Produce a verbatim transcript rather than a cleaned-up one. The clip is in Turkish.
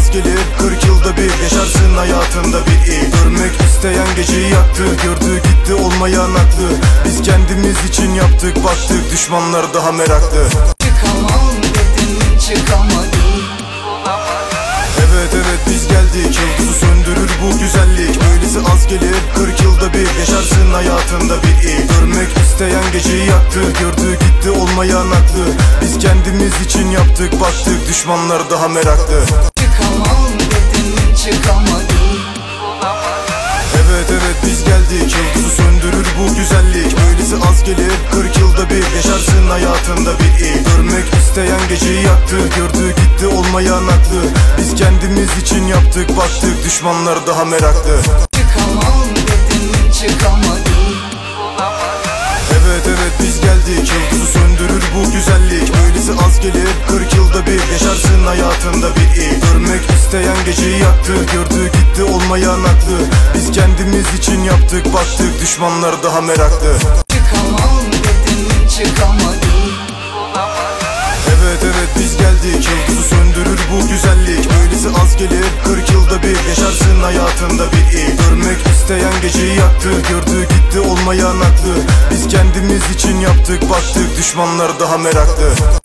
az gelir, kırk yılda bir yaşarsın hayatında bir iyi. Görmek isteyen geceyi yaktı, gördü gitti olmayan aklı. Biz kendimiz için yaptık, baktık düşmanlar daha meraklı. Çıkamam dedim, çıkamadım. Evet evet biz geldik, yıldızı söndürür bu güzellik. Böylesi az gelir, kırk yılda bir yaşarsın hayatında bir iyi. Görmek isteyen geceyi yaktı, gördü gitti olmayan aklı. Biz kendimiz için yaptık, baktık düşmanlar daha meraklı. Çıkamam dedim, çıkamadım. Evet evet biz geldik, yıldızı söndürür bu güzellik. Böylesi az gelir, kırk yılda bir yaşarsın hayatında bir iyi. Görmek isteyen geceyi yaktı, gördü gitti olmayan aklı. Biz kendimiz için yaptık, baktık düşmanlar daha meraklı. Çıkamam dedim, çıkamadım. Evet evet biz geldik, yıldızı söndürür bu güzellik. Böylesi az gelir, kırk yılda bir yaşarsın hayatında bir iyi. Görmek isteyen geceyi yaktı, gördü gitti olmayan aklı. Biz kendimiz için yaptık, baktık düşmanlar daha meraklı. Çıkamam dedim, çıkamadım. Evet evet biz geldik, yıldızı söndürür bu güzellik. Böylesi az gelir, kırk yılda bir yaşarsın hayatında bir iyi. Görmek isteyen geceyi yaktı, gördü gitti olmayan aklı. Biz kendimiz için yaptık, baktık düşmanlar daha meraklı.